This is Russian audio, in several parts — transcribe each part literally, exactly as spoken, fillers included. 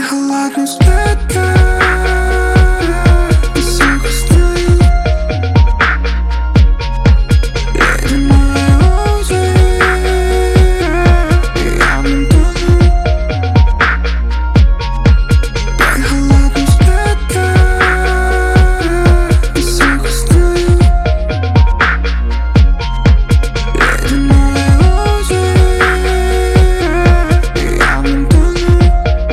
Холодный свет и сухо стоит ледяное озеро, и я в нем тону. Холодный свет и сухо стоит ледяное озеро, и я в нем тону.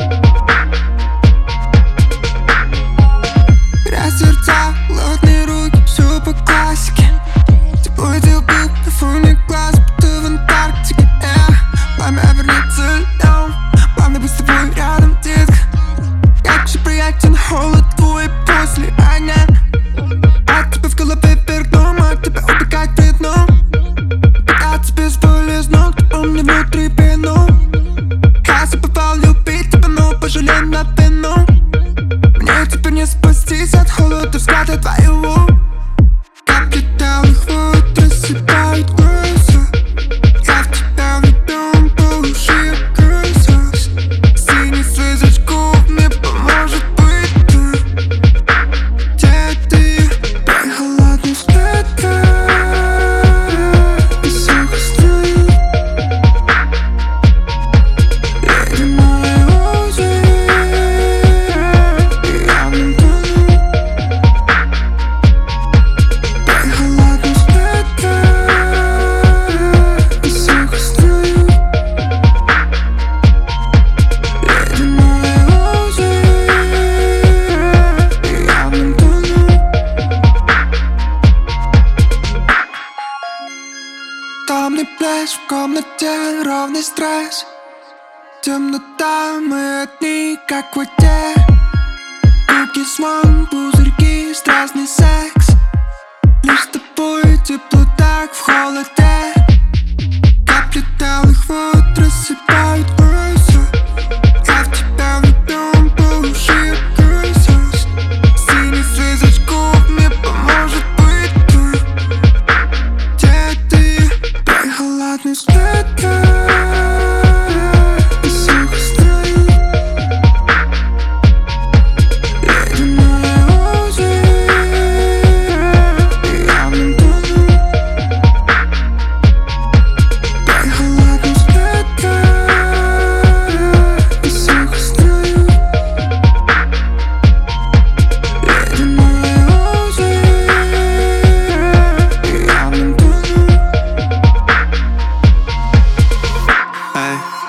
Сердца, холодные руки, все по классике. Тепло дел пил на фоне глаз, будто в Антарктике. Эх, пламя вернется льдом, главное быть с тобой рядом, детка. Как же приятен холод твой после огня. От тебя в голове вверх дном, от тебя убегать вредно. Пытаться бесполезно, кто мне внутри пену. Я забывал любить тебя, но пожалел на пену. Мне теперь не спастись от холода взгляда твоего. Капли талых вод рассыпают глаза. Я в тебя влюблен по уши оказалась. Синий свет зрачков мне поможет быть ты. Где ты? Дай холодный свет и сухо стоит ледяное озеро, и я в нем тону. Дай холодный свет и сухо стоит ледяное озеро, и я в нем тону. Томный пляж в комнате, ровный стресс. Темнота, мы одни, как в воде. Руки, звон, пузырьки, страстный секс. Лишь с тобой тепло